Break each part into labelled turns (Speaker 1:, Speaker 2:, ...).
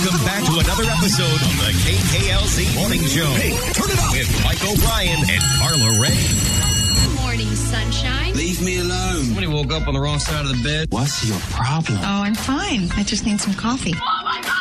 Speaker 1: Welcome back to another episode of the KKLZ Morning Show. Hey, turn it up with Mike O'Brien and Carla Ray.
Speaker 2: Good morning, sunshine.
Speaker 3: Leave me alone.
Speaker 4: Somebody woke up on the wrong side of the bed.
Speaker 3: What's your problem?
Speaker 5: Oh, I'm fine. I just need some coffee.
Speaker 2: Oh, my God.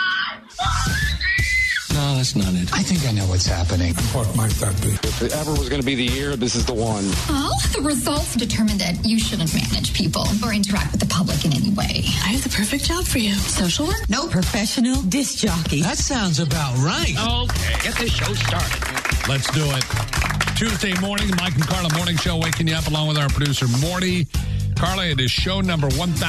Speaker 3: No, that's not it.
Speaker 6: I think I know what's happening.
Speaker 7: What might that be?
Speaker 8: If it ever was going to be the year, this is the one.
Speaker 9: Well, the results determined that you shouldn't manage people or interact with the public in any way.
Speaker 5: I have the perfect job for you.
Speaker 9: Social work?
Speaker 5: No, professional disc jockey.
Speaker 6: That sounds about right.
Speaker 1: Okay, get this show started.
Speaker 10: Let's do it. Tuesday morning, Mike and Carla Morning Show waking you up along with our producer, Morty. Carla, it is show number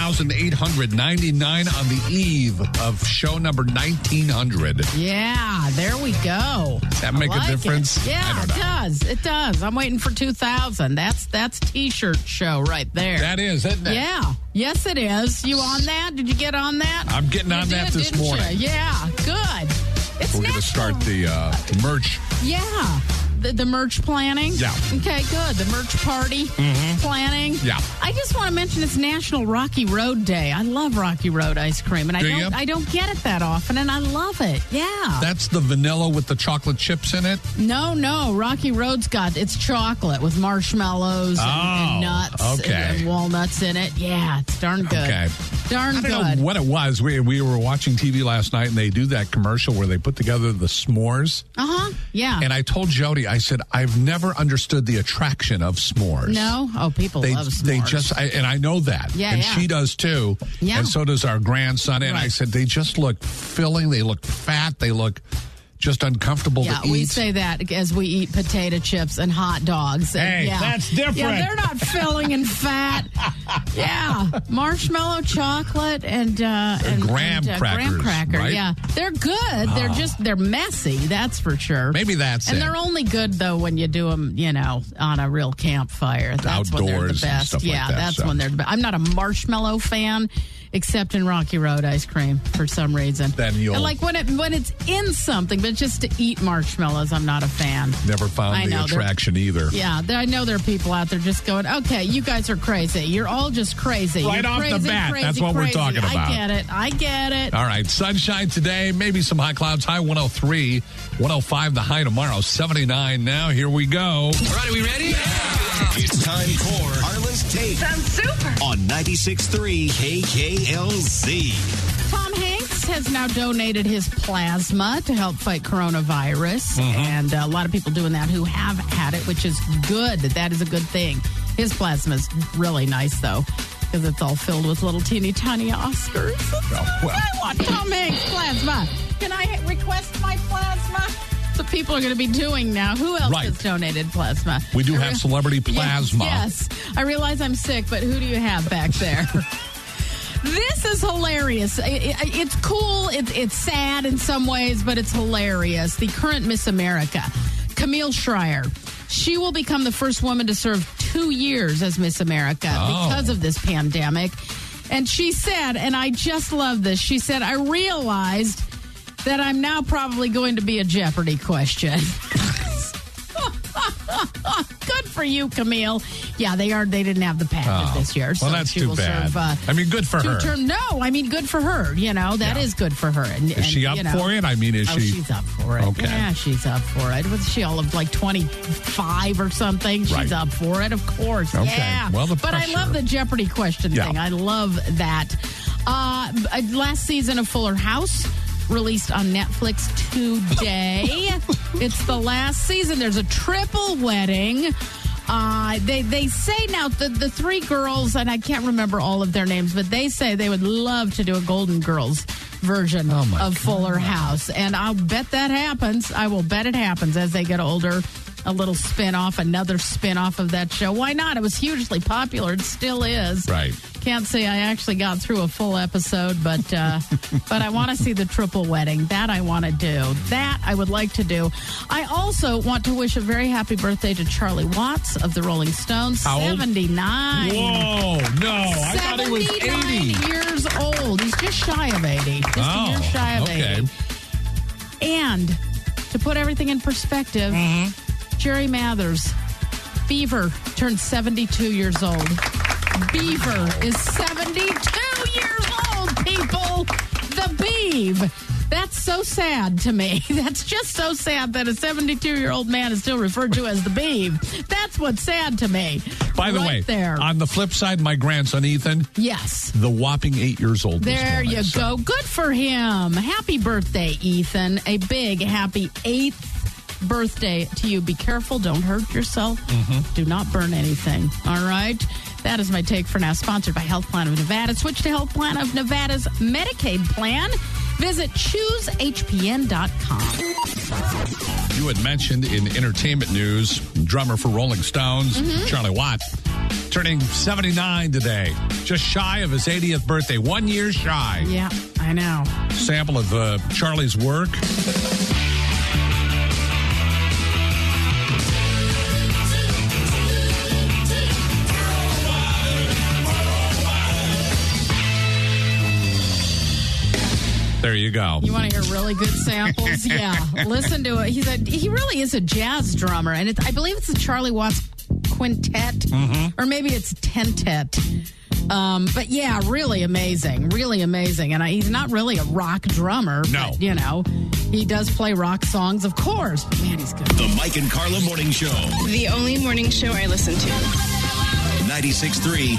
Speaker 10: 1,899 on the eve of show number 1,900.
Speaker 11: Yeah, there we go.
Speaker 10: Does that make a difference?
Speaker 11: It. Yeah, it does. It does. I'm waiting for 2,000. That's T-shirt show right there.
Speaker 10: That is, isn't it?
Speaker 11: Yeah. Yes, it is. You on that? Did you get on that?
Speaker 10: I'm getting on that this morning.
Speaker 11: You? Yeah, good. It's
Speaker 10: We're going to start the merch.
Speaker 11: Yeah. The merch planning?
Speaker 10: Yeah.
Speaker 11: Okay, good. The merch party planning?
Speaker 10: Yeah.
Speaker 11: I just want to mention it's National Rocky Road Day. I love Rocky Road ice cream, and I don't get it that often, and I love it. Yeah.
Speaker 10: That's the vanilla with the chocolate chips in it?
Speaker 11: No. Rocky Road's it's chocolate with marshmallows and nuts and walnuts in it. Yeah, it's darn good.
Speaker 10: Okay.
Speaker 11: Darn good.
Speaker 10: I don't know what it was. We were watching TV last night, and they do that commercial where they put together the s'mores.
Speaker 11: Yeah.
Speaker 10: And I told Jody, I said, I've never understood the attraction of s'mores.
Speaker 11: No? Oh, people love s'mores.
Speaker 10: And I know that.
Speaker 11: Yeah,
Speaker 10: and she does too.
Speaker 11: Yeah.
Speaker 10: And so does our grandson. And I said, they just look filling. They look fat. They look just uncomfortable to eat.
Speaker 11: Yeah, we say that as we eat potato chips and hot dogs.
Speaker 10: Hey, that's different.
Speaker 11: Yeah, they're not filling and fat. Yeah, marshmallow, chocolate, and
Speaker 10: graham crackers. Right?
Speaker 11: Yeah, they're good. They're messy. That's for sure.
Speaker 10: Maybe that's
Speaker 11: and they're only good though when you do them, on a real campfire. That's
Speaker 10: outdoors,
Speaker 11: when they're the best.
Speaker 10: And stuff like that,
Speaker 11: that's when they're the best. I'm not a marshmallow fan. Except in Rocky Road ice cream for some reason.
Speaker 10: Then you'll
Speaker 11: like when it's in something, but just to eat marshmallows, I'm not a fan.
Speaker 10: Never found the attraction either.
Speaker 11: Yeah, I know there are people out there just going, okay, you guys are crazy. You're all just crazy.
Speaker 10: Right off the bat, that's what we're talking about.
Speaker 11: I get it.
Speaker 10: All right, sunshine today, maybe some high clouds, high 103, 105 the high tomorrow, 79 now. Here we go.
Speaker 4: All right, are we ready?
Speaker 1: Yeah. It's time for Carla's Take.
Speaker 2: Sounds super.
Speaker 1: On 96.3 KKLZ.
Speaker 11: Tom Hanks has now donated his plasma to help fight coronavirus. And a lot of people doing that who have had it, which is good. That is a good thing. His plasma is really nice, though, because it's all filled with little teeny tiny Oscars. I want Tom Hanks plasma. Can I request my plasma? So people are going to be doing now. Who else has donated plasma?
Speaker 10: We do have celebrity plasma.
Speaker 11: Yes. I realize I'm sick, but who do you have back there? This is hilarious. It's cool. It's sad in some ways, but it's hilarious. The current Miss America, Camille Schrier, she will become the first woman to serve 2 years as Miss America because of this pandemic. And she said, and I just love this, she said, I realized that I'm now probably going to be a Jeopardy question. Good for you, Camille. Yeah, they didn't have the pageant this year. So
Speaker 10: well, that's too bad. Serve, good for her.
Speaker 11: Good for her. That is good for her. And,
Speaker 10: is she up for it?
Speaker 11: She's up for it.
Speaker 10: Okay.
Speaker 11: Yeah, she's up for it. Was she all of like 25 or something? She's up for it, of course.
Speaker 10: Okay.
Speaker 11: Yeah.
Speaker 10: Well,
Speaker 11: but I love the Jeopardy question thing. I love that. Last season of Fuller House released on Netflix today. It's the last season. There's a triple wedding. They say now the three girls, and I can't remember all of their names, but they say they would love to do a Golden Girls version of Fuller House. And I'll bet that happens. I will bet it happens as they get older. A little another spin-off of that show. Why not? It was hugely popular. It still is.
Speaker 10: Right.
Speaker 11: Can't say I actually got through a full episode, but but I want to see the triple wedding. That I want to do. That I would like to do. I also want to wish a very happy birthday to Charlie Watts of the Rolling Stones.
Speaker 10: How old?
Speaker 11: 79.
Speaker 10: Whoa, no. I thought he was 80.
Speaker 11: 79 years old. He's just shy of 80. Just a year shy of 80. And to put everything in perspective, Jerry Mathers, Beaver, turned 72 years old. Beaver is 72 years old, people. The Beav. That's so sad to me. That's just so sad that a 72-year-old man is still referred to as the Beeb. That's what's sad to me.
Speaker 10: By the way,
Speaker 11: there.
Speaker 10: On the flip side, my grandson, Ethan.
Speaker 11: Yes.
Speaker 10: The whopping 8 years old.
Speaker 11: There you go. Good for him. Happy birthday, Ethan. A big happy 8th birthday to you. Be careful. Don't hurt yourself. Do not burn anything. All right? That is my take for now. Sponsored by Health Plan of Nevada. Switch to Health Plan of Nevada's Medicaid plan. Visit choosehpn.com.
Speaker 10: You had mentioned in entertainment news, drummer for Rolling Stones, Charlie Watts, turning 79 today. Just shy of his 80th birthday. 1 year shy.
Speaker 11: Yeah, I know.
Speaker 10: Sample of Charlie's work. There you go.
Speaker 11: You want to hear really good samples? Yeah. Listen to it. He really is a jazz drummer. And I believe it's the Charlie Watts Quintet. Or maybe it's Tentet. But yeah, really amazing. Really amazing. And he's not really a rock drummer.
Speaker 10: No.
Speaker 11: But, he does play rock songs, of course. But man, he's good.
Speaker 1: The Mike and Carla Morning Show.
Speaker 5: The only morning show I listen to.
Speaker 1: 96.3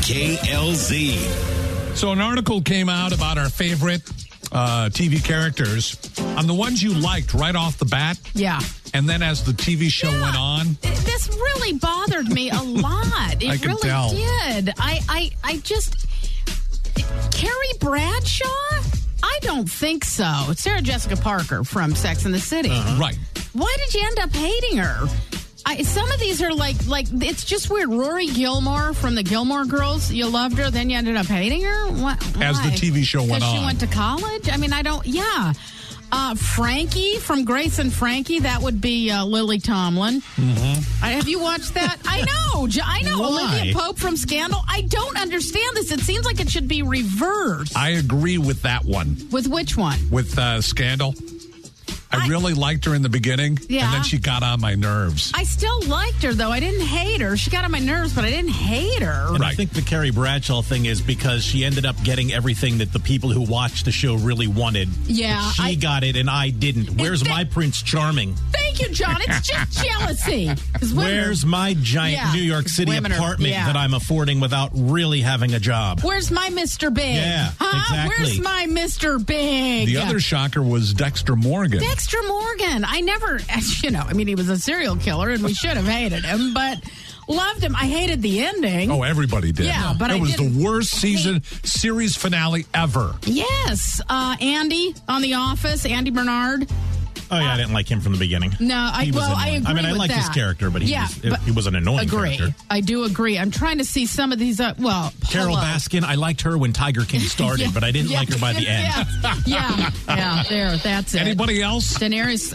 Speaker 1: KKLZ.
Speaker 10: So an article came out about our favorite TV characters. On the ones you liked right off the bat.
Speaker 11: Yeah.
Speaker 10: And then as the TV show went on.
Speaker 11: This really bothered me a lot. It
Speaker 10: I can
Speaker 11: really
Speaker 10: tell.
Speaker 11: did. I just... Carrie Bradshaw? I don't think so. It's Sarah Jessica Parker from Sex and the City.
Speaker 10: Right.
Speaker 11: Why did you end up hating her? Some of these are like it's just weird. Rory Gilmore from the Gilmore Girls. You loved her, then you ended up hating her? Why?
Speaker 10: As the TV show went on.
Speaker 11: She went to college? I mean, yeah. Frankie from Grace and Frankie, that would be Lily Tomlin. Have you watched that? I know.
Speaker 2: Why?
Speaker 11: Olivia Pope from Scandal. I don't understand this. It seems like it should be reversed.
Speaker 10: I agree with that one.
Speaker 11: With which one?
Speaker 10: With Scandal. I really liked her in the beginning, and then she got on my nerves.
Speaker 11: I still liked her, though. I didn't hate her. She got on my nerves, but I didn't hate her.
Speaker 2: And I think the Carrie Bradshaw thing is because she ended up getting everything that the people who watched the show really wanted.
Speaker 11: Yeah.
Speaker 2: She got it, and I didn't. Where's my Prince Charming?
Speaker 11: Thank you, John. It's just jealousy.
Speaker 2: Where's my giant New York City apartment that I'm affording without really having a job?
Speaker 11: Where's my Mr. Big?
Speaker 2: Yeah, exactly.
Speaker 11: Where's my Mr. Big?
Speaker 10: The other shocker was Dexter Morgan.
Speaker 11: Dexter Morgan. I never, he was a serial killer and we should have hated him, but loved him. I hated the ending.
Speaker 10: Oh, everybody did.
Speaker 11: Yeah, but
Speaker 10: it was the worst series finale ever.
Speaker 11: Yes. Andy on The Office, Andy Bernard.
Speaker 2: Oh, yeah, I didn't like him from the beginning.
Speaker 11: No, I agree
Speaker 2: I mean, I liked his character, but he was an annoying character.
Speaker 11: I do agree. I'm trying to see some of these,
Speaker 2: Carol Baskin, I liked her when Tiger King started, but I didn't like her by the end.
Speaker 11: There, that's it.
Speaker 10: Anybody else?
Speaker 11: Daenerys,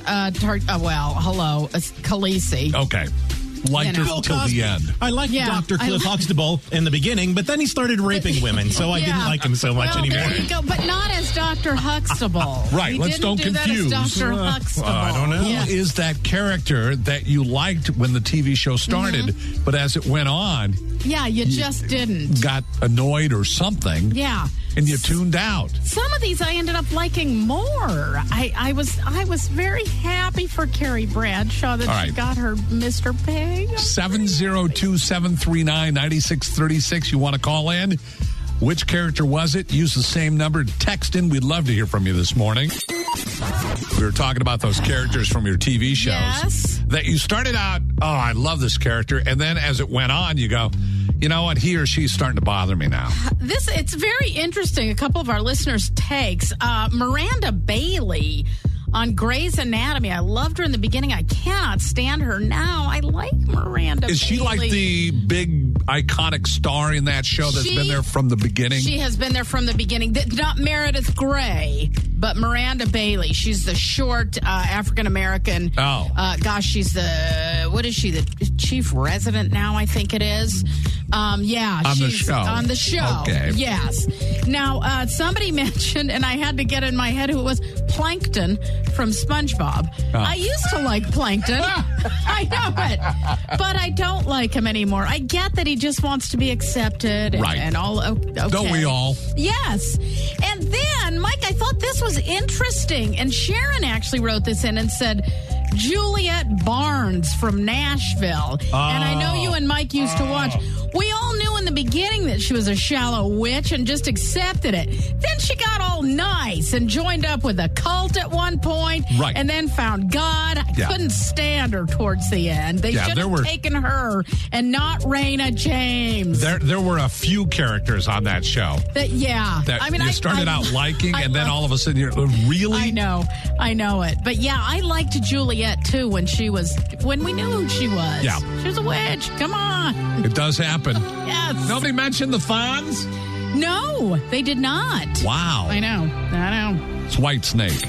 Speaker 11: Khaleesi.
Speaker 10: Okay. Liked her till the end.
Speaker 2: I liked Dr. Cliff Huxtable in the beginning, but then he started raping women, so I didn't like him so much anymore.
Speaker 11: There you go, but not as Dr. Huxtable.
Speaker 10: Right, let's don't confuse.
Speaker 11: That as Dr. Huxtable.
Speaker 2: I don't know.
Speaker 10: Who is that character that you liked when the TV show started, but as it went on...
Speaker 11: Yeah, you just didn't.
Speaker 10: Got annoyed or something.
Speaker 11: Yeah.
Speaker 10: And you tuned out.
Speaker 11: Some of these I ended up liking more. I was very happy for Carrie Bradshaw that she got her Mr. Pig.
Speaker 10: 702-739-9636. You want to call in? Which character was it? Use the same number. Text in. We'd love to hear from you this morning. We were talking about those characters from your TV shows.
Speaker 11: Yes.
Speaker 10: That you started out, I love this character. And then as it went on, you go, you know what? He or she's starting to bother me now.
Speaker 11: It's very interesting. A couple of our listeners' takes. Miranda Bailey on Grey's Anatomy. I loved her in the beginning. I cannot stand her now. I like Miranda Bailey.
Speaker 10: Is she like the big iconic star in that show that's been there from the beginning?
Speaker 11: She has been there from the beginning. Not Meredith Grey, but Miranda Bailey. She's the short African-American. She's what is she? The chief resident now, I think it is. She's on the show.
Speaker 10: Okay.
Speaker 11: Yes. Now, somebody mentioned, and I had to get in my head who it was, Plankton from SpongeBob. I used to like Plankton. I know it. But I don't like him anymore. I get that he just wants to be accepted and all. Okay.
Speaker 10: Don't we all?
Speaker 11: Yes. And then, Mike, I thought this this was interesting. And Sharon actually wrote this in and said, Juliette Barnes from Nashville. And I know you and Mike used to watch. We all knew in the beginning that she was a shallow witch and just accepted it. Then she got all nice and joined up with a cult at one point.
Speaker 10: Right.
Speaker 11: And then found God. I couldn't stand her towards the end. They should have taken her and not Raina James.
Speaker 10: There were a few characters on that show.
Speaker 11: That
Speaker 10: you started out liking, and then all of a sudden you're really?
Speaker 11: I know it. But yeah, I liked Juliette too when we knew who she was.
Speaker 10: Yeah.
Speaker 11: She was a witch. Come on.
Speaker 10: It does happen.
Speaker 11: Yes.
Speaker 10: Nobody mentioned the Fonz?
Speaker 11: No, they did not.
Speaker 10: Wow.
Speaker 11: I know.
Speaker 10: It's Whitesnake.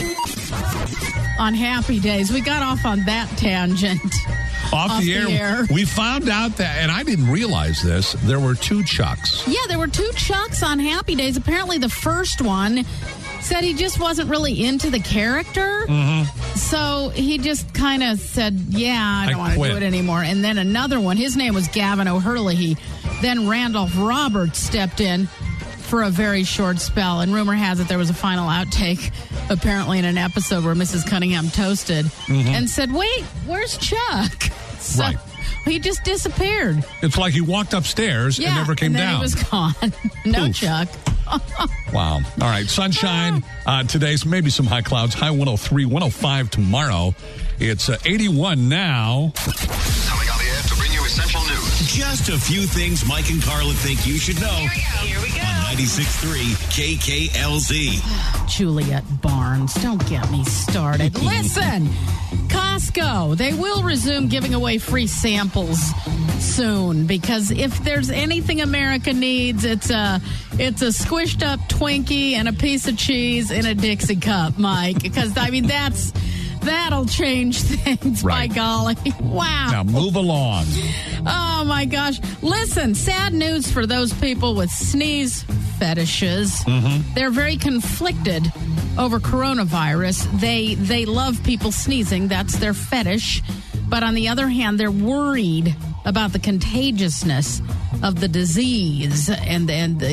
Speaker 11: On Happy Days. We got off on that tangent.
Speaker 10: Off the air. We found out that, and I didn't realize this, there were 2 Chucks.
Speaker 11: Yeah, there were 2 Chucks on Happy Days. Apparently the first one said he just wasn't really into the character. Mm-hmm. So he just kind of said, I don't want to do it anymore. And then another one, his name was Gavin O'Hurley. Then Randolph Roberts stepped in for a very short spell. And rumor has it there was a final outtake, apparently in an episode where Mrs. Cunningham toasted and said, wait, where's Chuck? So
Speaker 10: right.
Speaker 11: He just disappeared.
Speaker 10: It's like he walked upstairs and never came down.
Speaker 11: He was gone. No Chuck.
Speaker 10: Wow. All right. Sunshine today, so maybe some high clouds. High 103, 105 tomorrow. It's 81 now.
Speaker 1: Coming on the air to bring you essential news. Just a few things Mike and Carla think you should know. Here we go. On 96.3 KKLZ.
Speaker 11: Juliette Barnes, don't get me started. Listen, Costco, they will resume giving away free samples soon, because if there's anything America needs, it's a squished up Twinkie and a piece of cheese in a Dixie cup, Mike. Because that'll change things, by golly. Wow.
Speaker 10: Now move along.
Speaker 11: Oh, my gosh. Listen, sad news for those people with sneeze fetishes. Mm-hmm. They're very conflicted over coronavirus. They love people sneezing. That's their fetish. But on the other hand, they're worried about the contagiousness of the disease and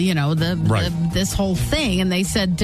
Speaker 11: this whole thing. And they said...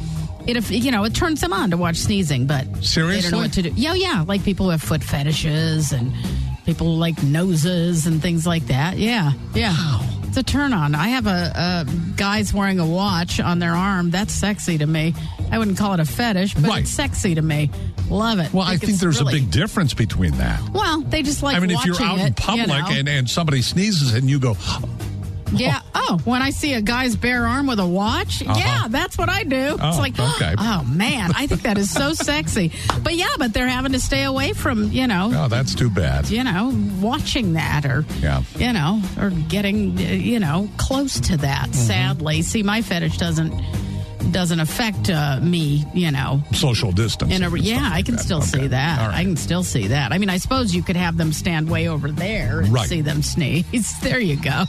Speaker 11: it turns them on to watch sneezing, but
Speaker 10: seriously,
Speaker 11: they don't know what to do. Yeah, like people who have foot fetishes and people who like noses and things like that. Yeah. Wow. It's a turn on. I have a guys wearing a watch on their arm. That's sexy to me. I wouldn't call it a fetish, but it's sexy to me. Love it.
Speaker 10: Well, I think there's a big difference between that.
Speaker 11: Well, they just like.
Speaker 10: I mean,
Speaker 11: watching
Speaker 10: if you're out in public and somebody sneezes and you go.
Speaker 11: Yeah. Oh, when I see a guy's bare arm with a watch, yeah, that's what I do. It's like,
Speaker 10: okay.
Speaker 11: Oh, man, I think that is so sexy. But they're having to stay away from,
Speaker 10: Oh, that's too bad.
Speaker 11: Watching that or, or getting, close to that, sadly. See, my fetish doesn't affect me,
Speaker 10: social distance.
Speaker 11: I can still see that.
Speaker 10: Right.
Speaker 11: I can still see that. I mean, I suppose you could have them stand way over there and see them sneeze. There you go.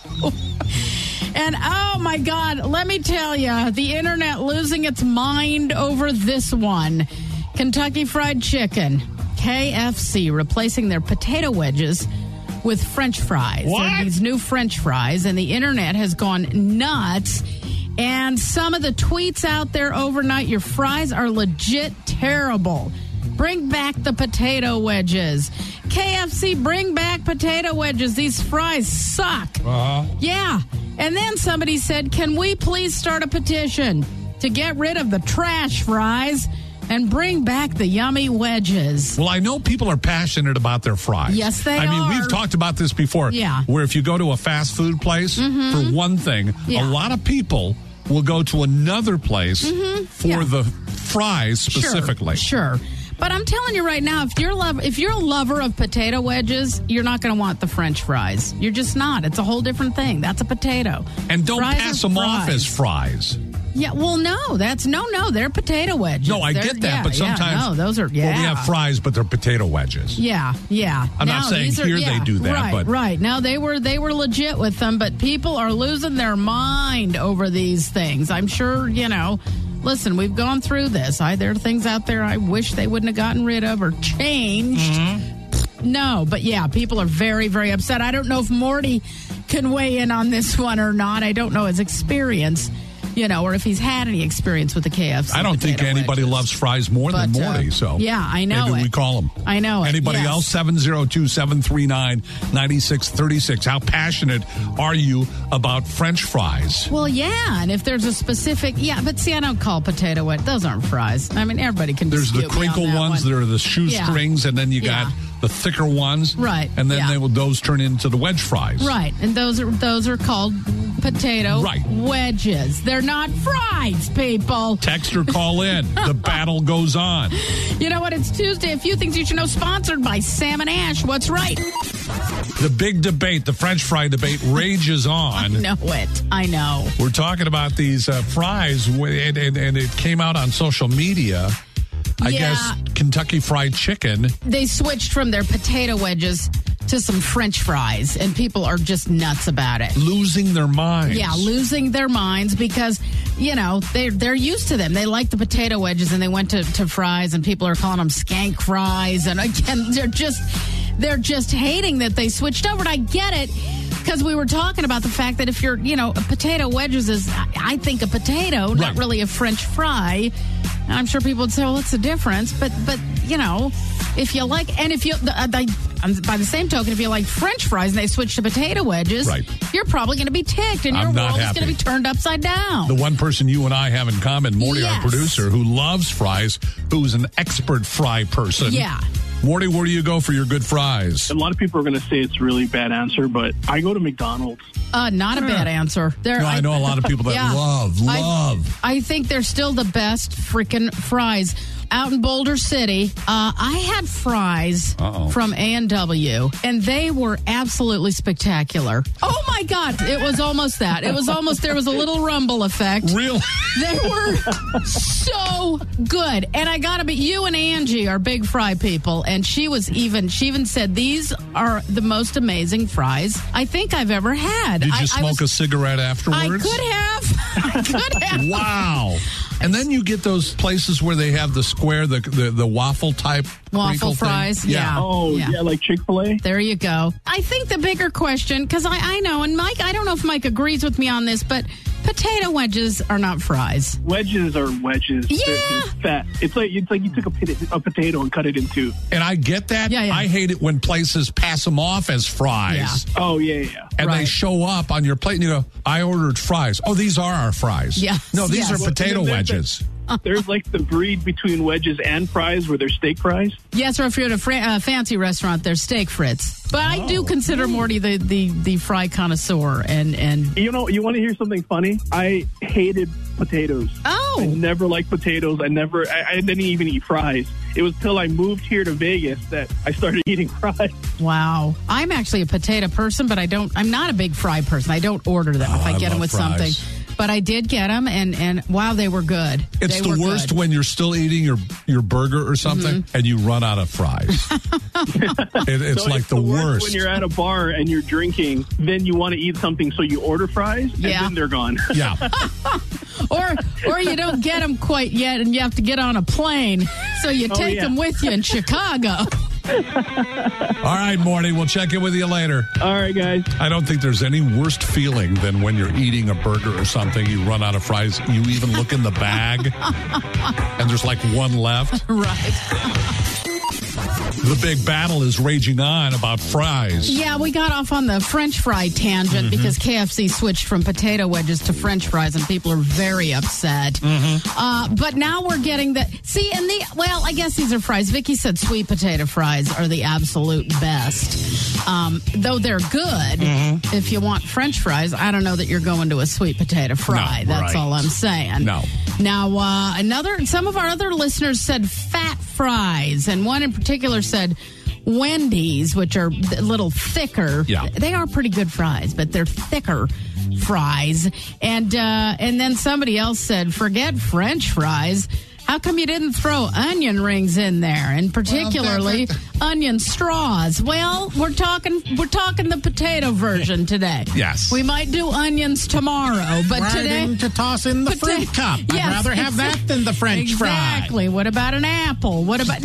Speaker 11: And oh my God, let me tell you, the internet losing its mind over this one. Kentucky Fried Chicken, KFC, replacing their potato wedges with French fries.
Speaker 10: What?
Speaker 11: These new French fries, and the internet has gone nuts. And some of the tweets out there overnight, your fries are legit terrible. Bring back the potato wedges. KFC, bring back potato wedges. These fries suck. Yeah. And then somebody said, can we please start a petition to get rid of the trash fries and bring back the yummy wedges?
Speaker 10: Well, I know people are passionate about their fries.
Speaker 11: Yes, they are.
Speaker 10: I mean, we've talked about this before.
Speaker 11: Yeah.
Speaker 10: Where if you go to a fast food place, for one thing, a lot of people will go to another place for the fries specifically.
Speaker 11: Sure. But I'm telling you right now, if you're a lover of potato wedges, you're not going to want the French fries. You're just not. It's a whole different thing. That's a potato.
Speaker 10: And don't
Speaker 11: fries
Speaker 10: pass them off as fries.
Speaker 11: Yeah, well, no, they're potato wedges.
Speaker 10: No, I get that, but sometimes
Speaker 11: those are.
Speaker 10: Well, we have fries, but they're potato wedges.
Speaker 11: Yeah.
Speaker 10: I'm not saying they do that,
Speaker 11: right. No, they were legit with them, but people are losing their mind over these things. I'm sure, Listen, we've gone through this. There are things out there I wish they wouldn't have gotten rid of or changed. No, but people are very, very upset. I don't know if Morty can weigh in on this one or not. I don't know his experience. or if he's had any experience with the KFC.
Speaker 10: I don't think anybody loves fries more than Morty. So
Speaker 11: yeah, I know
Speaker 10: maybe
Speaker 11: it.
Speaker 10: we call him.
Speaker 11: I know it.
Speaker 10: Anybody else? 702-739-9636. How passionate are you about French fries?
Speaker 11: Well, yeah, and if there's a specific, but see, I don't call potato wedges. Those aren't fries. I mean, everybody can.
Speaker 10: There's the
Speaker 11: dispute me on
Speaker 10: crinkle
Speaker 11: that
Speaker 10: ones.
Speaker 11: one.
Speaker 10: There are the shoestrings, and then you got the thicker ones,
Speaker 11: right?
Speaker 10: And then those turn into the wedge fries,
Speaker 11: right? And those are called potato wedges. They're not fries, people.
Speaker 10: Text or call in. The battle goes on.
Speaker 11: You know what? It's Tuesday. A few things you should know. Sponsored by Sam and Ash. What's right?
Speaker 10: The big debate, the French fry debate, rages on.
Speaker 11: I know it. I know.
Speaker 10: We're talking about these fries, and it came out on social media. I guess Kentucky Fried Chicken.
Speaker 11: They switched from their potato wedges to some French fries, and people are just nuts about it.
Speaker 10: Losing their minds.
Speaker 11: Yeah, losing their minds because, they're used to them. They like the potato wedges, and they went to fries, and people are calling them skank fries. And again, they're just hating that they switched over. And I get it. Because we were talking about the fact that if you're, a potato wedges is, I think, a potato, not really a French fry. And I'm sure people would say, well, what's the difference? But if you like, and if you, by the same token, if you like French fries and they switch to potato wedges, you're probably going to be ticked and your world is going to be turned upside down.
Speaker 10: The one person you and I have in common, Morty, our producer, who loves fries, who's an expert fry person.
Speaker 11: Yeah.
Speaker 10: Morty, where do you go for your good fries?
Speaker 7: A lot of people are going to say it's a really bad answer, but I go to McDonald's.
Speaker 11: Not a bad answer.
Speaker 10: I know a lot of people that love.
Speaker 11: I think they're still the best freaking fries. Out in Boulder City, I had fries from A&W, and they were absolutely spectacular. Oh, my God. It was almost that. It was almost, there was a little rumble effect.
Speaker 10: Really?
Speaker 11: They were so good. And I got to be, you and Angie are big fry people, and she even said, these are the most amazing fries I think I've ever had.
Speaker 10: Did you smoke a cigarette afterwards?
Speaker 11: I could have.
Speaker 10: Wow. And then you get those places where they have the square, the waffle type
Speaker 11: waffle fries. Yeah.
Speaker 7: Oh, yeah, like Chick-fil-A.
Speaker 11: There you go. I think the bigger question, because I know, and Mike, I don't know if Mike agrees with me on this, but potato wedges are not fries.
Speaker 7: Wedges are wedges.
Speaker 11: Yeah.
Speaker 7: They're fat. It's like you took a potato and cut it in two.
Speaker 10: And I get that.
Speaker 11: Yeah.
Speaker 10: I hate it when places pass them off as fries.
Speaker 11: Yeah.
Speaker 7: Oh, yeah.
Speaker 10: And they show up on your plate and you go, I ordered fries. Oh, these are our fries.
Speaker 11: Yeah.
Speaker 10: No, these are potato wedges.
Speaker 7: There's like the breed between wedges and fries where they're steak fries.
Speaker 11: Yes, or if you're at a fancy restaurant, they're steak frites. But I do consider Morty the fry connoisseur. And
Speaker 7: you want to hear something funny? I hated potatoes.
Speaker 11: Oh.
Speaker 7: I never liked potatoes. I didn't even eat fries. It was till I moved here to Vegas that I started eating fries.
Speaker 11: Wow. I'm actually a potato person, but I'm not a big fry person. I don't order them if I get them with
Speaker 10: fries.
Speaker 11: something. But I did get them, and wow, they were good.
Speaker 10: It's the worst when you're still eating your burger or something, and you run out of fries. It's like the worst.
Speaker 7: When you're at a bar and you're drinking, then you want to eat something, so you order fries, and then they're gone.
Speaker 10: Yeah.
Speaker 11: Or you don't get them quite yet, and you have to get on a plane, so you take them with you in Chicago.
Speaker 10: All right, Morty, we'll check in with you later.
Speaker 7: All right, guys.
Speaker 10: I don't think there's any worst feeling than when you're eating a burger or something, you run out of fries, you even look in the bag, and there's like one left.
Speaker 11: Right.
Speaker 10: The big battle is raging on about fries.
Speaker 11: Yeah, we got off on the French fry tangent because KFC switched from potato wedges to French fries, and people are very upset. But now we're getting the... See, I guess these are fries. Vicky said sweet potato fries are the absolute best. Though they're good, if you want French fries, I don't know that you're going to a sweet potato fry.
Speaker 10: No,
Speaker 11: That's all I'm saying.
Speaker 10: No.
Speaker 11: Now, some of our other listeners said fat fries, and one in particular said Wendy's, which are a little thicker.
Speaker 10: Yeah.
Speaker 11: They are pretty good fries, but they're thicker fries. And then somebody else said, forget French fries. How How come you didn't throw onion rings in there, and particularly onion straws? Well, we're talking the potato version today.
Speaker 10: Yes.
Speaker 11: We might do onions tomorrow, but today
Speaker 2: to toss in the fruit cup. I'd rather have that than the French fry.
Speaker 11: Exactly. What about an apple? What about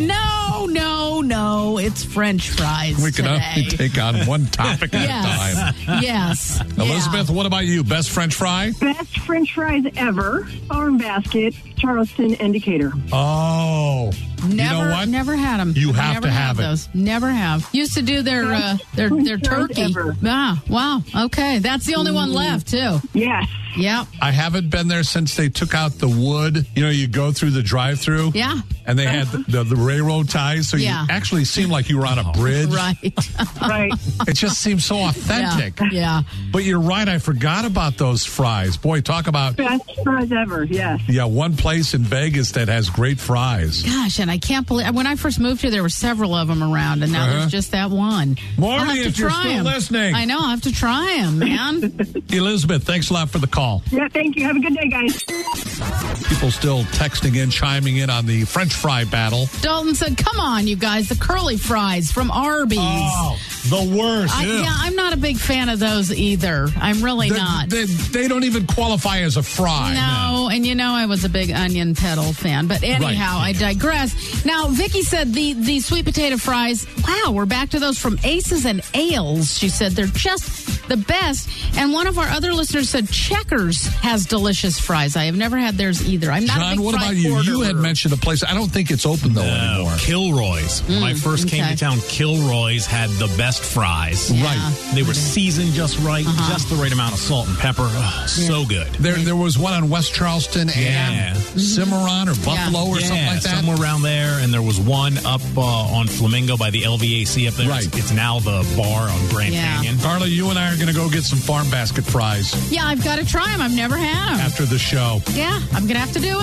Speaker 11: no? It's French fries.
Speaker 10: We can only take on one topic at a time.
Speaker 11: Yes.
Speaker 10: Elizabeth, what about you? Best French fry?
Speaker 12: Best French fries ever. Farm Basket, Charleston Indicator.
Speaker 10: Oh.
Speaker 11: Never,
Speaker 10: you know what?
Speaker 11: Never had them.
Speaker 10: You have to have
Speaker 11: those. Never have. Used to do their turkey.
Speaker 12: Ever.
Speaker 11: Ah, wow. Okay, that's the only one left too.
Speaker 12: Yes.
Speaker 11: Yep.
Speaker 10: I haven't been there since they took out the wood. You know, you go through the drive-through.
Speaker 11: Yeah.
Speaker 10: And they had the railroad ties, so you actually seemed like you were on a bridge.
Speaker 11: Right.
Speaker 10: It just seems so authentic.
Speaker 11: Yeah.
Speaker 10: But you're right. I forgot about those fries. Boy, talk about
Speaker 12: best fries ever. Yes.
Speaker 10: Yeah, one place in Vegas that has great fries.
Speaker 11: Gosh, and I can't believe when I first moved here, there were several of them around, and now there's just that one.
Speaker 10: Morning, if you're still listening.
Speaker 11: I know. I have to try them, man.
Speaker 10: Elizabeth, thanks a lot for the call.
Speaker 12: Yeah, thank you. Have a good day, guys.
Speaker 10: People still texting in, chiming in on the French fry battle.
Speaker 11: Dalton said, come on, you guys, the curly fries from Arby's.
Speaker 10: Oh, the worst.
Speaker 11: I'm not a big fan of those either. I'm really not.
Speaker 10: They don't even qualify as a fry.
Speaker 11: No, and you know I was a big onion petal fan. But anyhow, I digress. Now, Vicky said the sweet potato fries, wow, we're back to those from Aces and Ales. She said they're just the best. And one of our other listeners said Checkers has delicious fries. I have never had theirs either. I'm not
Speaker 10: John,
Speaker 11: a big
Speaker 10: what
Speaker 11: fry
Speaker 10: about you?
Speaker 11: orderer.
Speaker 10: You had mentioned a place. I don't think it's open, though, anymore.
Speaker 2: Kilroy's. When I first came to town, Kilroy's had the best fries.
Speaker 11: Yeah.
Speaker 10: Right.
Speaker 2: They were seasoned just right, just the right amount of salt and pepper. Oh, so good.
Speaker 10: There was one on West Charleston and Cimarron or Buffalo or something like that.
Speaker 2: Somewhere around there. And there was one up on Flamingo by the LVAC up there.
Speaker 10: Right.
Speaker 2: It's now the bar on Grand Canyon.
Speaker 10: Carla, you and I are going to go get some Farm Basket fries.
Speaker 11: Yeah, I've got to try them. I've never had them.
Speaker 10: After the show.
Speaker 11: Yeah, I'm going to have to do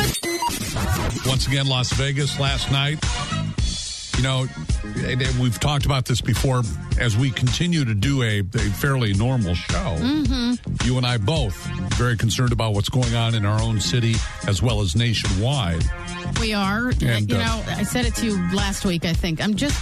Speaker 11: it.
Speaker 10: Once again, Las Vegas last night. You know, we've talked about this before. As we continue to do a fairly normal show, you and I both very concerned about what's going on in our own city as well as nationwide.
Speaker 11: We are.
Speaker 10: And,
Speaker 11: I said it to you last week, I think. I'm just,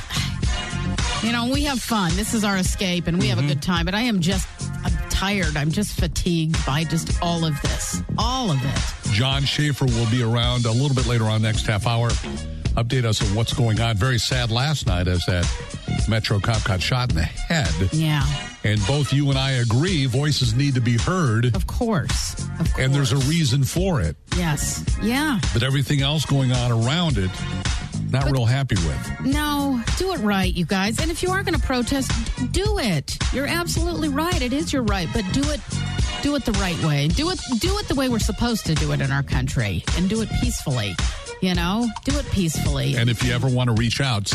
Speaker 11: we have fun. This is our escape, and we have a good time. But I'm tired. I'm just fatigued by just all of this. All of it.
Speaker 10: John Schaefer will be around a little bit later on next half hour. Update us on what's going on. Very sad last night as that Metro cop got shot in the head.
Speaker 11: Yeah.
Speaker 10: And both you and I agree voices need to be heard.
Speaker 11: Of course.
Speaker 10: And there's a reason for it.
Speaker 11: Yes. Yeah.
Speaker 10: But everything else going on around it, not real happy with.
Speaker 11: No, do it right, you guys. And if you are going to protest, do it. You're absolutely right. It is your right, but do it the right way. Do it the way we're supposed to do it in our country, and do it peacefully. Do it peacefully.
Speaker 10: And if you ever want to reach out,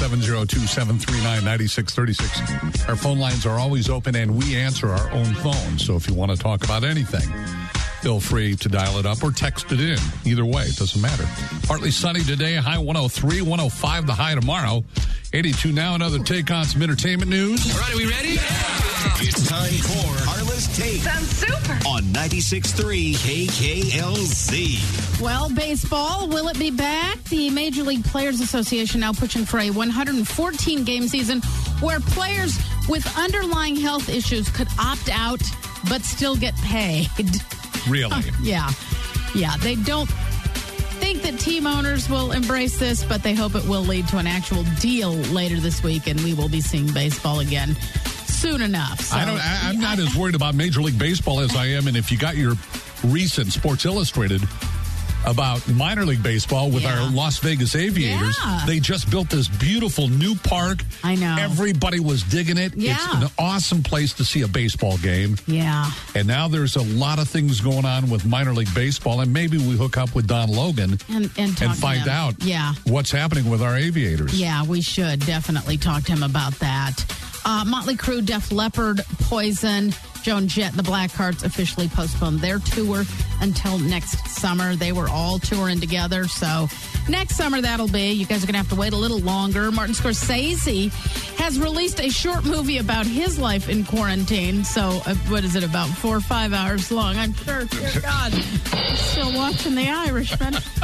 Speaker 10: 702-739-9636. Our phone lines are always open, and we answer our own phone. So if you want to talk about anything, feel free to dial it up or text it in. Either way, it doesn't matter. Partly sunny today, high 103, 105 the high tomorrow. 82 now, another take on some entertainment news.
Speaker 4: All right, are we ready?
Speaker 1: It's time for Carla's Take.
Speaker 5: Sounds super.
Speaker 1: On 96.3 KKLZ.
Speaker 11: Well, baseball, will it be back? The Major League Players Association now pushing for a 114-game season where players with underlying health issues could opt out but still get paid.
Speaker 10: Really?
Speaker 11: Yeah. They don't think that team owners will embrace this, but they hope it will lead to an actual deal later this week, and we will be seeing baseball again soon enough. So,
Speaker 10: I'm not as worried about Major League Baseball as I am, and if you got your recent Sports Illustrated about minor league baseball with our Las Vegas Aviators.
Speaker 11: Yeah.
Speaker 10: They just built this beautiful new park.
Speaker 11: I know.
Speaker 10: Everybody was digging it.
Speaker 11: Yeah.
Speaker 10: It's an awesome place to see a baseball game.
Speaker 11: Yeah.
Speaker 10: And now there's a lot of things going on with minor league baseball, and maybe we hook up with Don Logan
Speaker 11: and
Speaker 10: find out what's happening with our Aviators.
Speaker 11: Yeah, we should definitely talk to him about that. Motley Crue, Def Leppard, Poison, Joan Jett, and the Blackhearts officially postponed their tour until next summer. They were all touring together, so next summer that'll be. You guys are going to have to wait a little longer. Martin Scorsese has released a short movie about his life in quarantine. So, what is it, about 4 or 5 hours long? I'm sure. Dear God, I'm still watching The Irishman.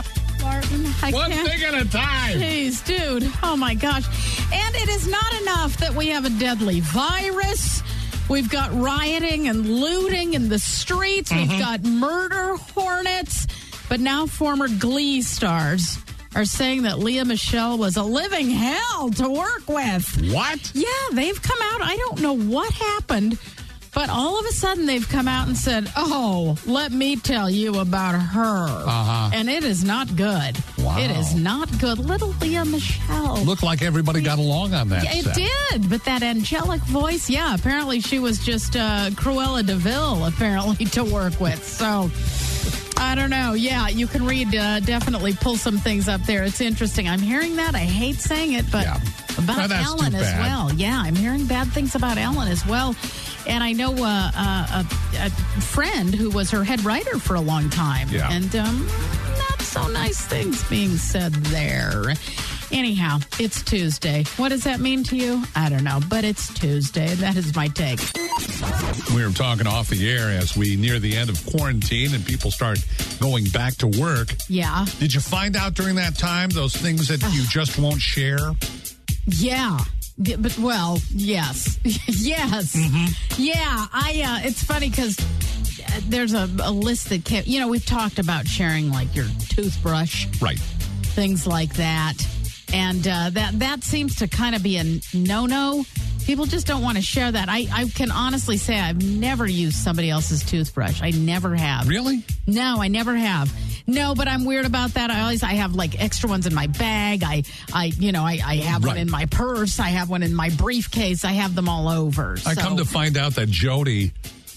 Speaker 11: Martin.
Speaker 10: One thing at a time.
Speaker 11: Jeez, dude. Oh, my gosh. And it is not enough that we have a deadly virus. We've got rioting and looting in the streets. We've got murder hornets. But now former Glee stars are saying that Leah Michele was a living hell to work with.
Speaker 10: What?
Speaker 11: Yeah, they've come out. I don't know what happened, but all of a sudden they've come out and said, oh, let me tell you about her. And it is not good.
Speaker 10: Wow.
Speaker 11: It is not good. Little Leah Michele.
Speaker 10: Looked like everybody got along on that
Speaker 11: It
Speaker 10: set.
Speaker 11: did, but that angelic voice, yeah, apparently she was just Cruella de Vil, apparently, to work with. So, I don't know. Yeah, you can read, definitely pull some things up there. It's interesting. I'm hearing that. I hate saying it, but about Ellen as well. Yeah, I'm hearing bad things about Ellen as well. And I know a friend who was her head writer for a long time.
Speaker 10: Yeah.
Speaker 11: And not so nice things being said there. Anyhow, it's Tuesday. What does that mean to you? I don't know, but it's Tuesday. That is my take.
Speaker 10: We were talking off the air as we near the end of quarantine and people start going back to work.
Speaker 11: Yeah.
Speaker 10: Did you find out during that time those things that you just won't share?
Speaker 11: Yeah. But, well, yes. Yes. Yeah. It's funny because there's a list that came, we've talked about sharing like your toothbrush.
Speaker 10: Right.
Speaker 11: Things like that. And that seems to kind of be a no-no. People just don't want to share that. I can honestly say I've never used somebody else's toothbrush. I never have.
Speaker 10: Really?
Speaker 11: No, I never have. No, but I'm weird about that. I have like extra ones in my bag. I have one in my purse. I have one in my briefcase. I have them all over.
Speaker 10: I come to find out that Jody,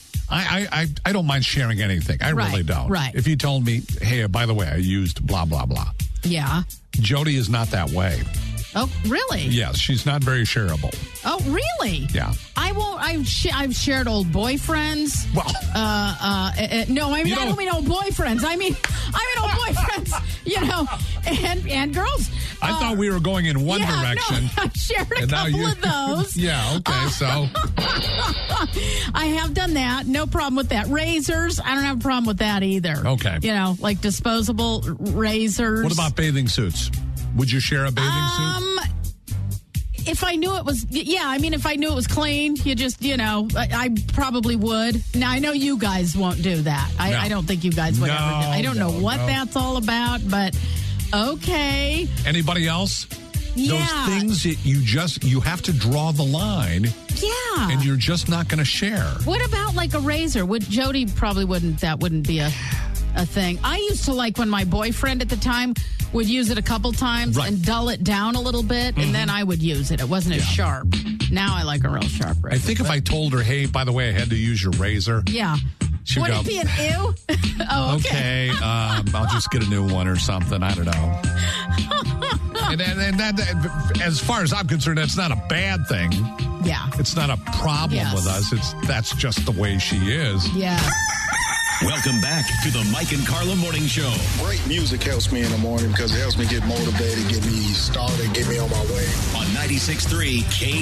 Speaker 10: I don't mind sharing anything. I really don't.
Speaker 11: Right.
Speaker 10: If you told me, hey, by the way, I used blah, blah, blah.
Speaker 11: Yeah.
Speaker 10: Jody is not that way.
Speaker 11: Oh, really?
Speaker 10: Yes, she's not very shareable.
Speaker 11: Oh, really?
Speaker 10: Yeah.
Speaker 11: I won't. I've shared old boyfriends.
Speaker 10: Well,
Speaker 11: no, I don't mean old boyfriends. I mean old boyfriends. And girls.
Speaker 10: I thought we were going in one direction.
Speaker 11: No, I shared a couple of those.
Speaker 10: Yeah. Okay. So
Speaker 11: I have done that. No problem with that. Razors. I don't have a problem with that either.
Speaker 10: Okay.
Speaker 11: Like disposable razors.
Speaker 10: What about bathing suits? Would you share a bathing suit?
Speaker 11: If I knew it was, if I knew it was clean, you just, I probably would. Now, I know you guys won't do that. I don't think you guys would ever do. I don't know what that's all about, but okay.
Speaker 10: Anybody else?
Speaker 11: Yeah.
Speaker 10: Those things that you have to draw the line.
Speaker 11: Yeah.
Speaker 10: And you're just not going to share.
Speaker 11: What about like a razor? Jody probably wouldn't be a thing. I used to like when my boyfriend at the time would use it a couple times and dull it down a little bit, and then I would use it. It wasn't as sharp. Now I like a real sharp razor.
Speaker 10: I think if I told her, hey, by the way, I had to use your razor.
Speaker 11: Yeah. Would it be an ew? Oh, okay.
Speaker 10: I'll just get a new one or something. I don't know. and that, as far as I'm concerned, that's not a bad thing.
Speaker 11: Yeah.
Speaker 10: It's not a problem with us. That's just the way she is.
Speaker 11: Yeah.
Speaker 1: Welcome back to the Mike and Carla Morning Show.
Speaker 13: Great music helps me in the morning because it helps me get motivated, get me started, get me on my way.
Speaker 1: On 96.3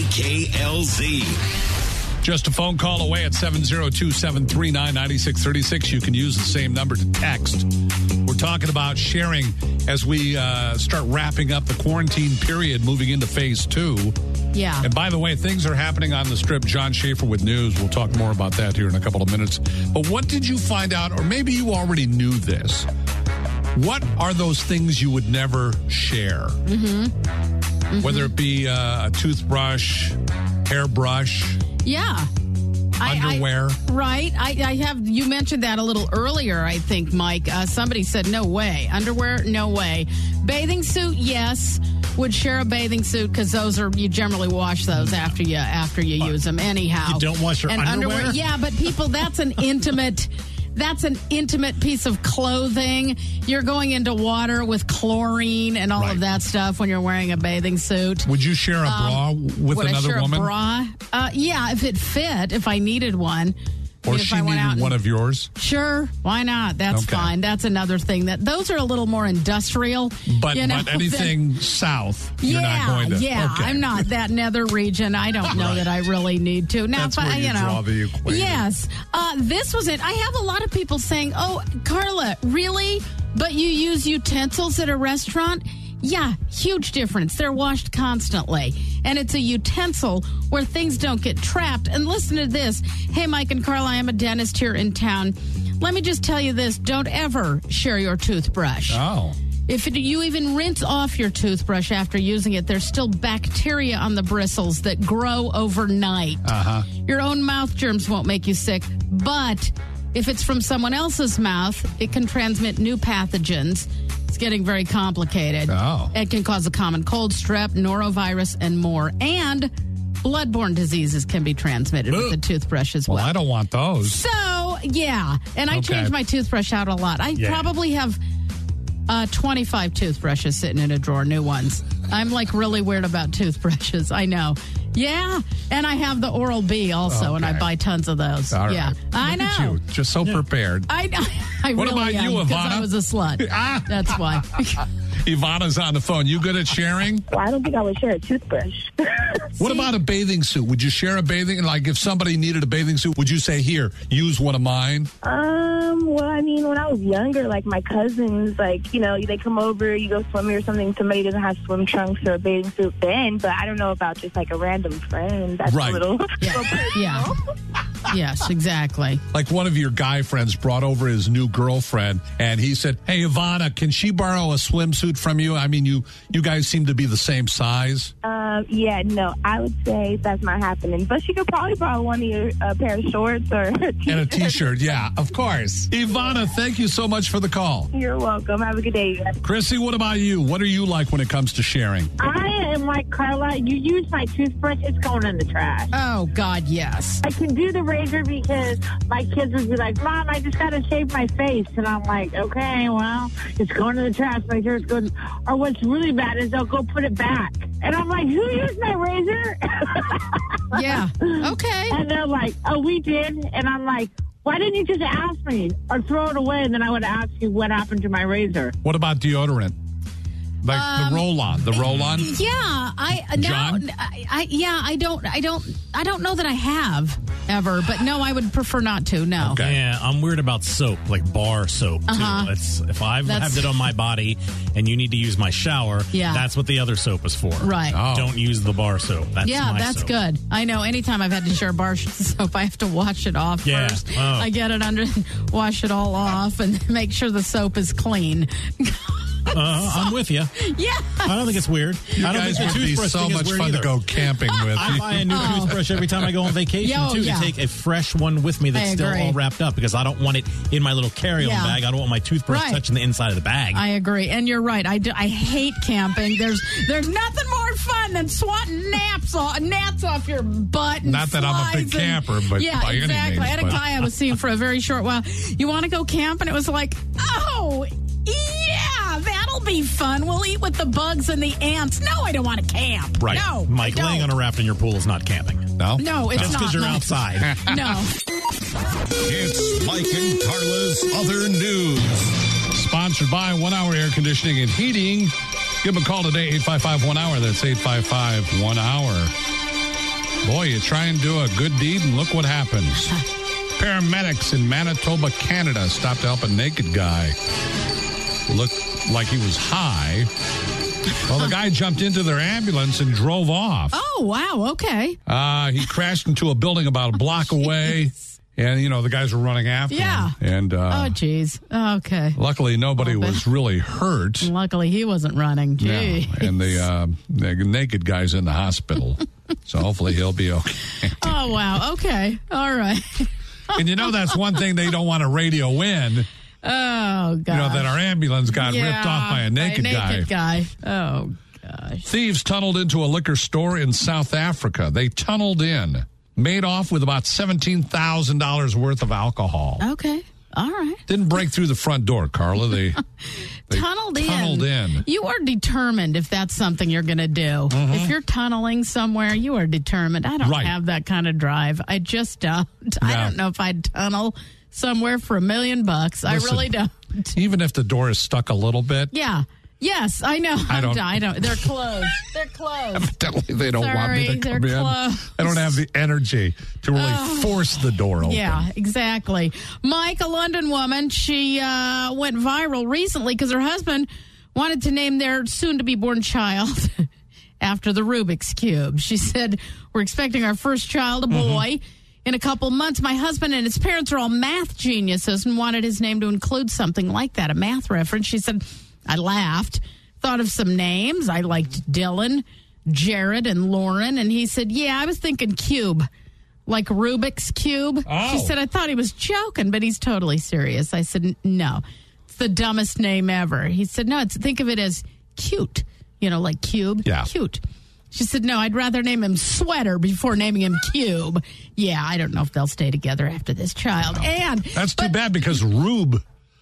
Speaker 1: KKLZ.
Speaker 10: Just a phone call away at 702-739-9636. You can use the same number to text. We're talking about sharing as we start wrapping up the quarantine period, moving into phase 2.
Speaker 11: Yeah.
Speaker 10: And by the way, things are happening on the Strip. John Schaefer with news. We'll talk more about that here in a couple of minutes. But what did you find out, or maybe you already knew this? What are those things you would never share? Whether it be a toothbrush, hairbrush, underwear.
Speaker 11: I have. You mentioned that a little earlier, I think, Mike. Somebody said, no way. Underwear, no way. Bathing suit, yes. Would share a bathing suit because you generally wash those after you use them anyhow.
Speaker 2: You don't wash your underwear?
Speaker 11: Yeah, but people, that's an intimate piece of clothing. You're going into water with chlorine and all of that stuff when you're wearing a bathing suit.
Speaker 10: Would you share a bra with another woman?
Speaker 11: A bra? Yeah, if it fit, if I needed one.
Speaker 10: Or she needed one of yours?
Speaker 11: Sure, why not? That's fine. That's another thing. Those are a little more industrial.
Speaker 10: But anything south, you're not going to.
Speaker 11: Yeah,
Speaker 10: okay.
Speaker 11: I'm not that nether region. I don't know that I really need to. Now,
Speaker 10: that's where you draw the equation.
Speaker 11: Yes. This was it. I have a lot of people saying, oh, Carla, really? But you use utensils at a restaurant? Yeah, huge difference. They're washed constantly. And it's a utensil where things don't get trapped. And listen to this. Hey, Mike and Carla, I am a dentist here in town. Let me just tell you this. Don't ever share your toothbrush.
Speaker 10: Oh.
Speaker 11: If you even rinse off your toothbrush after using it, there's still bacteria on the bristles that grow overnight.
Speaker 10: Uh-huh.
Speaker 11: Your own mouth germs won't make you sick, but if it's from someone else's mouth, it can transmit new pathogens. It's getting very complicated.
Speaker 10: Oh.
Speaker 11: It can cause a common cold, strep, norovirus, and more. And bloodborne diseases can be transmitted with the toothbrush as well.
Speaker 10: Well, I don't want those.
Speaker 11: So, yeah. And I change my toothbrush out a lot. I probably have 25 toothbrushes sitting in a drawer, new ones. I'm like really weird about toothbrushes. I know. Yeah. And I have the Oral-B also, and I buy tons of those.
Speaker 10: All
Speaker 11: yeah.
Speaker 10: right.
Speaker 11: I know.
Speaker 10: Look at you, just so prepared.
Speaker 11: I
Speaker 10: What
Speaker 11: really
Speaker 10: about
Speaker 11: am,
Speaker 10: you,
Speaker 11: because
Speaker 10: Ivana?
Speaker 11: I was a slut. That's why.
Speaker 10: Ivana's on the phone. You good at sharing?
Speaker 14: Well, I don't think I would share a toothbrush.
Speaker 10: What about a bathing suit? Would you share a bathing? Like if somebody needed a bathing suit, would you say, here, use one of mine?
Speaker 14: Well, I mean, when I was younger, like my cousins, like, you know, they come over, you go swimming or something, somebody doesn't have swim trunks or a bathing suit then, but I don't know about just like a random friend. That's
Speaker 10: Right.
Speaker 14: a little
Speaker 11: Yeah. Yes, exactly.
Speaker 10: Like one of your guy friends brought over his new girlfriend, and he said, hey, Ivana, can she borrow a swimsuit from you? I mean, you guys seem to be the same size.
Speaker 14: Yeah, no, I would say that's not happening. But she could probably borrow one of your pair of shorts or a t-shirt.
Speaker 10: And a T-shirt, yeah, of course. Ivana, thank you so much for the call.
Speaker 14: You're welcome. Have a good day, you guys.
Speaker 10: Chrissy, what about you? What are you like when it comes to sharing?
Speaker 15: I am like Carla. You use my toothbrush, it's going in the trash.
Speaker 11: Oh, God, yes.
Speaker 15: I can do the razor because my kids would be like, Mom, I just got to shave my face. And I'm like, okay, well, it's going in the trash. Make sure it's good. Or what's really bad is they'll go put it back. And I'm like, who used my razor?
Speaker 11: Yeah. Okay.
Speaker 15: And they're like, oh, we did. And I'm like, why didn't you just ask me or throw it away? And then I would ask you what happened to my razor.
Speaker 10: What about deodorant? Like the roll-on. The roll-on?
Speaker 11: Yeah.
Speaker 10: John?
Speaker 11: I don't know that I have ever, but no, I would prefer not to. No.
Speaker 10: Okay.
Speaker 2: Yeah, I'm weird about soap, like bar soap too. If I've had it on my body and you need to use my shower, that's what the other soap is for.
Speaker 11: Right.
Speaker 10: Oh.
Speaker 2: Don't use the bar soap. That's my
Speaker 11: that's
Speaker 2: soap.
Speaker 11: good. I know. Anytime I've had to share bar soap, I have to wash it off first.
Speaker 2: Oh.
Speaker 11: I get it under, wash it all off, and make sure the soap is clean.
Speaker 2: I'm with you.
Speaker 11: Yeah.
Speaker 2: I don't think it's weird.
Speaker 10: You
Speaker 2: I don't
Speaker 10: guys
Speaker 2: think the
Speaker 10: would be
Speaker 2: toothbrush
Speaker 10: so
Speaker 2: thing is
Speaker 10: much
Speaker 2: weird
Speaker 10: fun
Speaker 2: either.
Speaker 10: to go camping with.
Speaker 2: I buy a new toothbrush every time I go on vacation, too, to take a fresh one with me that's still all wrapped up because I don't want it in my little carry-on bag. I don't want my toothbrush touching the inside of the bag.
Speaker 11: I agree. And you're right. I hate camping. There's nothing more fun than swatting gnats off your butt. And
Speaker 10: Not that I'm a big camper, but by any
Speaker 11: exactly.
Speaker 10: means,
Speaker 11: I had a guy I was seeing for a very short while. You want to go camp? And it was like, oh, yeah, that'll be fun. We'll eat with the bugs and the ants. No, I don't want to camp.
Speaker 2: Right.
Speaker 11: No,
Speaker 2: Mike, laying on a raft in your pool is not camping.
Speaker 10: No?
Speaker 11: No, it's
Speaker 2: Just
Speaker 11: not.
Speaker 2: because you're
Speaker 11: Mike.
Speaker 2: outside.
Speaker 11: No.
Speaker 1: It's Mike and Carla's Other News.
Speaker 10: Sponsored by 1 Hour Air Conditioning and Heating. Give them a call today, 855-1-HOUR. That's 855-1-HOUR. Boy, you try and do a good deed, and look what happens. Paramedics in Manitoba, Canada, stopped to help a naked guy. Looked like he was high. Well, the guy jumped into their ambulance and drove off.
Speaker 11: Oh, wow. Okay.
Speaker 10: He crashed into a building about a block away. And, you know, the guys were running after him. And,
Speaker 11: oh, geez. Okay.
Speaker 10: Luckily, nobody was really hurt.
Speaker 11: Luckily, he wasn't running. Gee.
Speaker 10: No. And the naked guy's in the hospital. So hopefully he'll be okay.
Speaker 11: Oh, wow. Okay. All right.
Speaker 10: And you know that's one thing they don't want to radio in.
Speaker 11: Oh, God.
Speaker 10: You know, that our ambulance got ripped off by a naked
Speaker 11: guy. Oh, gosh.
Speaker 10: Thieves tunneled into a liquor store in South Africa. They tunneled in, made off with about $17,000 worth of alcohol.
Speaker 11: Okay. All right.
Speaker 10: Didn't break through the front door, Carla. They
Speaker 11: tunneled
Speaker 10: in.
Speaker 11: You are determined if that's something you're going to do.
Speaker 10: Mm-hmm.
Speaker 11: If you're tunneling somewhere, you are determined. I don't have that kind of drive. I just don't. No. I don't know if I'd tunnel somewhere for $1 million. I really don't.
Speaker 10: Even if the door is stuck a little bit.
Speaker 11: Yeah. Yes, I know. I don't. They're closed. They're closed.
Speaker 10: Evidently, they don't want me to come in.
Speaker 11: Closed.
Speaker 10: I don't have the energy to really force the door open.
Speaker 11: Yeah, exactly. Mike, a London woman, she went viral recently because her husband wanted to name their soon-to-be-born child after the Rubik's Cube. She said, we're expecting our first child, a boy, in a couple months. My husband and his parents are all math geniuses and wanted his name to include something like that, a math reference. She said, I laughed, thought of some names. I liked Dylan, Jared, and Lauren. And he said, yeah, I was thinking cube, like Rubik's Cube. Oh. She said, I thought he was joking, but he's totally serious. I said, no, it's the dumbest name ever. He said, no, think of it as cute, like cube, cute. She said, no, I'd rather name him Sweater before naming him Cube. Yeah, I don't know if they'll stay together after this child. And
Speaker 10: that's too bad because Rube.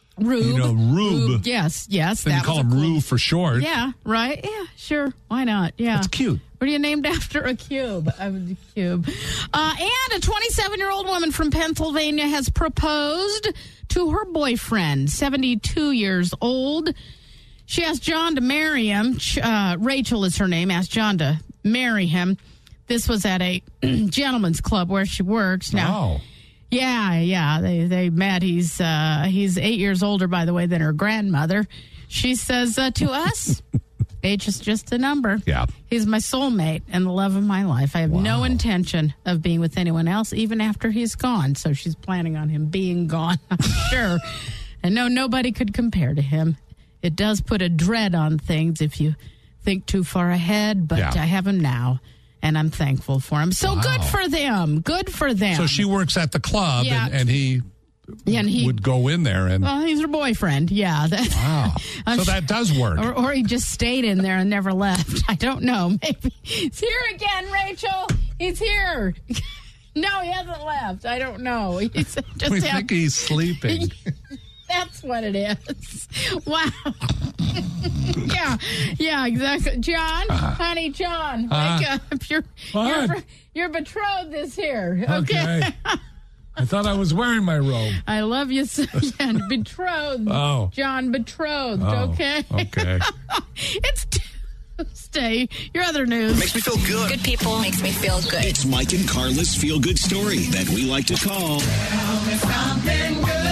Speaker 10: Rube.
Speaker 11: Yes.
Speaker 10: Then you call him Rube for short.
Speaker 11: Yeah, right. Yeah, sure. Why not? Yeah.
Speaker 10: That's cute.
Speaker 11: What are you named after? A cube. A cube. And a 27-year-old woman from Pennsylvania has proposed to her boyfriend, 72 years old. She asked John to marry him. Rachel is her name. Asked John to marry him. This was at a gentleman's club where she works now. Oh. Yeah. They met. He's 8 years older, by the way, than her grandmother. She says to us, age is just a number. Yeah. He's my soulmate and the love of my life. I have no intention of being with anyone else, even after he's gone. So she's planning on him being gone, I'm sure. And no, nobody could compare to him. It does put a dread on things if you think too far ahead, but I have him now. And I'm thankful for him. So good for them. Good for them.
Speaker 10: So she works at the club, and he would go in there.
Speaker 11: Well, he's her boyfriend. Yeah.
Speaker 10: Wow. So that does work.
Speaker 11: Or he just stayed in there and never left. I don't know. Maybe he's here again, Rachel. He's here. No, he hasn't left. I don't know. He's just
Speaker 10: we think he's sleeping.
Speaker 11: That's what it is. Wow. Yeah, exactly. John, honey, John, wake up. Your betrothed is here. Okay.
Speaker 10: I thought I was wearing my robe.
Speaker 11: I love you so. Yeah, betrothed.
Speaker 10: Oh.
Speaker 11: John, betrothed. Okay.
Speaker 10: Okay.
Speaker 11: It's Tuesday. Your other news.
Speaker 1: Makes me feel good.
Speaker 9: Good people makes me feel good.
Speaker 1: It's Mike and Carla's feel-good story that we like to call... Tell me something good.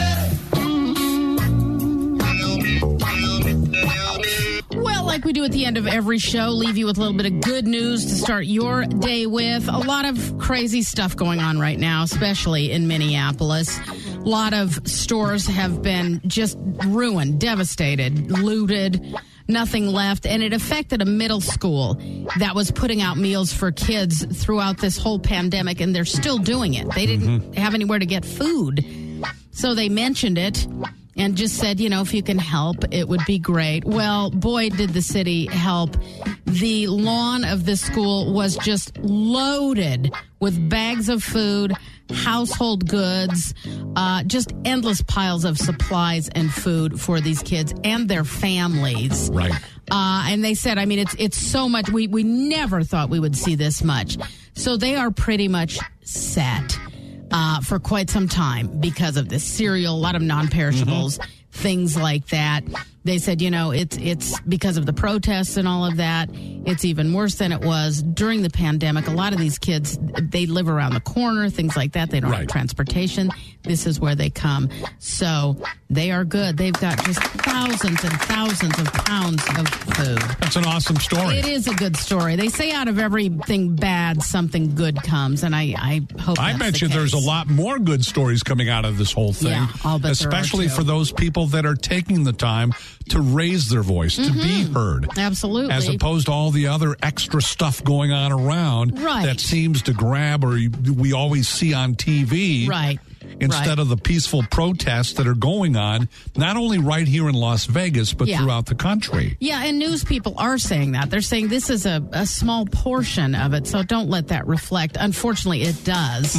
Speaker 11: Well, like we do at the end of every show, leave you with a little bit of good news to start your day with. A lot of crazy stuff going on right now, especially in Minneapolis. A lot of stores have been just ruined, devastated, looted, nothing left. And it affected a middle school that was putting out meals for kids throughout this whole pandemic, and they're still doing it. They didn't have anywhere to get food. So they mentioned it and just said, if you can help, it would be great. Well, boy, did the city help. The lawn of this school was just loaded with bags of food, household goods, just endless piles of supplies and food for these kids and their families.
Speaker 10: Right.
Speaker 11: And they said, it's so much. We never thought we would see this much. So they are pretty much set. For quite some time because of this cereal, a lot of non-perishables, things like that. They said, it's because of the protests and all of that. It's even worse than it was during the pandemic. A lot of these kids, they live around the corner, things like that. They don't have transportation. This is where they come. So they are good. They've got just thousands and thousands of pounds of food.
Speaker 10: That's an awesome story.
Speaker 11: It is a good story. They say out of everything bad, something good comes. And I hope
Speaker 10: I bet you there's a lot more good stories coming out of this whole thing.
Speaker 11: Yeah, I'll bet
Speaker 10: especially
Speaker 11: there are too.
Speaker 10: For those people that are taking the time to raise their voice, to be heard.
Speaker 11: Absolutely.
Speaker 10: As opposed to all the other extra stuff going on around that seems to grab or we always see on TV.
Speaker 11: Right.
Speaker 10: Instead of the peaceful protests that are going on, not only right here in Las Vegas, but throughout the country.
Speaker 11: Yeah, and news people are saying that. They're saying this is a small portion of it, so don't let that reflect. Unfortunately, it does,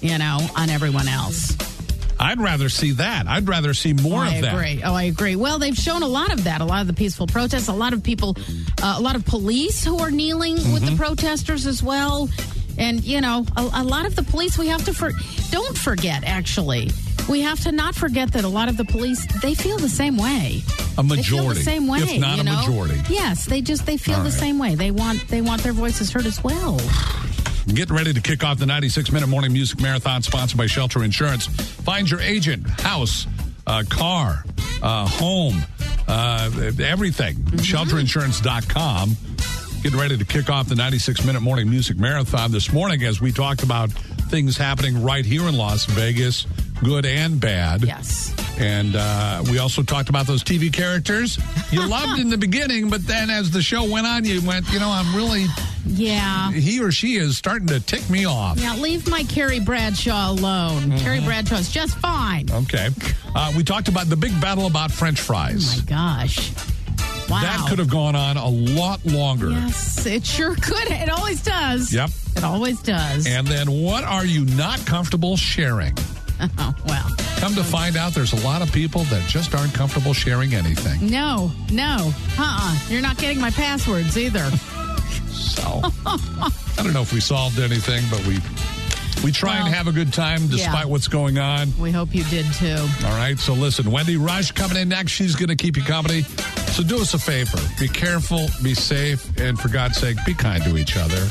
Speaker 11: on everyone else.
Speaker 10: I'd rather see that. I'd rather see more of that.
Speaker 11: I agree. Well, they've shown a lot of that, a lot of the peaceful protests, a lot of people, a lot of police who are kneeling with the protesters as well. And, a lot of the police, we have to don't forget, actually, we have to not forget that a lot of the police, they feel the same way.
Speaker 10: A majority.
Speaker 11: They feel the same way.
Speaker 10: If not a majority.
Speaker 11: Yes, they feel the same way. They want their voices heard as well.
Speaker 10: Getting ready to kick off the 96-minute morning music marathon sponsored by Shelter Insurance. Find your agent, house, car, home, everything. Shelterinsurance.com. Getting ready to kick off the 96-minute morning music marathon this morning as we talked about things happening right here in Las Vegas, good and bad.
Speaker 11: Yes.
Speaker 10: And we also talked about those TV characters you loved in the beginning, but then as the show went on, you went, I'm really...
Speaker 11: Yeah.
Speaker 10: He or she is starting to tick me off.
Speaker 11: Yeah, leave my Carrie Bradshaw alone. Mm-hmm. Carrie Bradshaw's just fine.
Speaker 10: Okay. We talked about the big battle about French fries.
Speaker 11: Oh, my gosh. Wow.
Speaker 10: That could have gone on a lot longer.
Speaker 11: Yes, it sure could. It always does.
Speaker 10: Yep.
Speaker 11: It always does.
Speaker 10: And then what are you not comfortable sharing?
Speaker 11: Oh, well.
Speaker 10: Come to find out, there's a lot of people that just aren't comfortable sharing anything.
Speaker 11: No. You're not getting my passwords either.
Speaker 10: So, I don't know if we solved anything, but we try and have a good time despite what's going on.
Speaker 11: We hope you did too.
Speaker 10: All right, so listen, Wendy Rush coming in next. She's going to keep you company. So do us a favor. Be careful, be safe, and for God's sake, be kind to each other.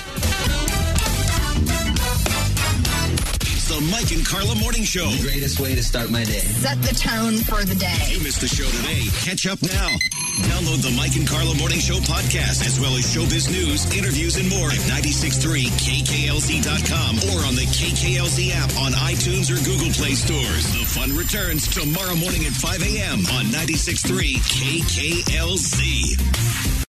Speaker 1: The Mike and Carla Morning Show.
Speaker 16: The greatest way to start my day.
Speaker 17: Set the tone for the day.
Speaker 1: You missed the show today. Catch up now. Download the Mike and Carla Morning Show podcast as well as showbiz news, interviews, and more at 963KKLZ.com or on the KKLZ app on iTunes or Google Play stores. The fun returns tomorrow morning at 5 a.m. on 963 KKLZ.